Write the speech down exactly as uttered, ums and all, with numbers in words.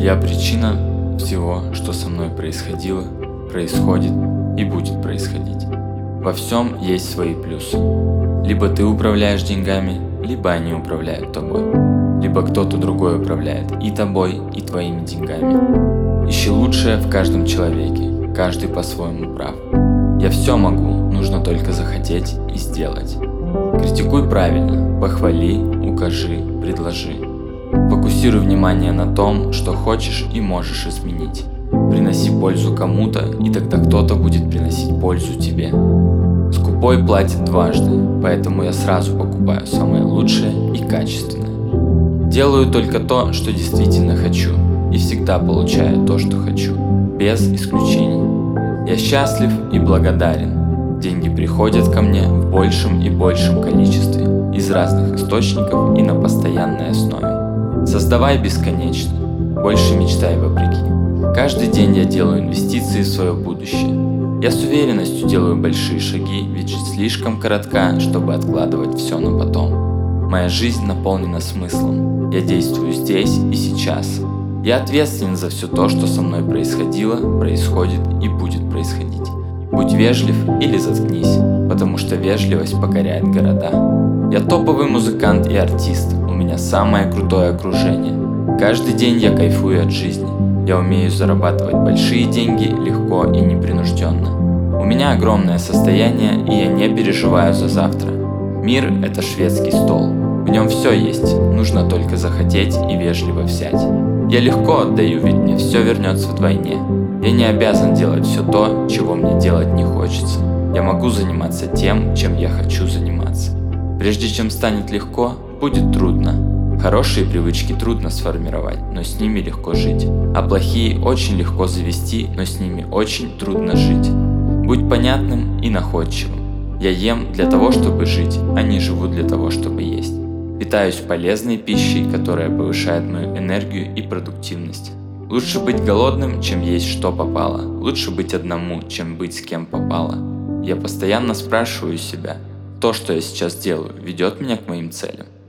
Я причина всего, что со мной происходило, происходит и будет происходить. Во всем есть свои плюсы. Либо ты управляешь деньгами, либо они управляют тобой. Либо кто-то другой управляет и тобой, и твоими деньгами. Ищи лучшее в каждом человеке, каждый по-своему прав. Я все могу, нужно только захотеть и сделать. Критикуй правильно, похвали, укажи, предложи. Фокусируй внимание на том, что хочешь и можешь изменить. Приноси пользу кому-то, и тогда кто-то будет приносить пользу тебе. Скупой платит дважды, поэтому я сразу покупаю самое лучшее и качественное. Делаю только то, что действительно хочу, и всегда получаю то, что хочу, без исключений. Я счастлив и благодарен. Деньги приходят ко мне в большем и большем количестве, из разных источников и на постоянной основе. Создавай бесконечно, больше мечтай вопреки. Каждый день я делаю инвестиции в свое будущее. Я с уверенностью делаю большие шаги, ведь жизнь слишком коротка, чтобы откладывать все на потом. Моя жизнь наполнена смыслом. Я действую здесь и сейчас. Я ответственен за все то, что со мной происходило, происходит и будет происходить. Будь вежлив или заткнись, потому что вежливость покоряет города. Я топовый музыкант и артист, у меня самое крутое окружение. Каждый день я кайфую от жизни. Я умею зарабатывать большие деньги легко и непринужденно. У меня огромное состояние, и я не переживаю за завтра. Мир – это шведский стол. В нем все есть, нужно только захотеть и вежливо взять. Я легко отдаю, ведь мне все вернется вдвойне. Я не обязан делать все то, чего мне делать не хочется. Я могу заниматься тем, чем я хочу заниматься. Прежде чем станет легко, будет трудно. Хорошие привычки трудно сформировать, но с ними легко жить. А плохие очень легко завести, но с ними очень трудно жить. Будь понятным и находчивым. Я ем для того, чтобы жить, а не живу для того, чтобы есть. Питаюсь полезной пищей, которая повышает мою энергию и продуктивность. Лучше быть голодным, чем есть что попало. Лучше быть одному, чем быть с кем попало. Я постоянно спрашиваю себя, то, что я сейчас делаю, ведет меня к моим целям.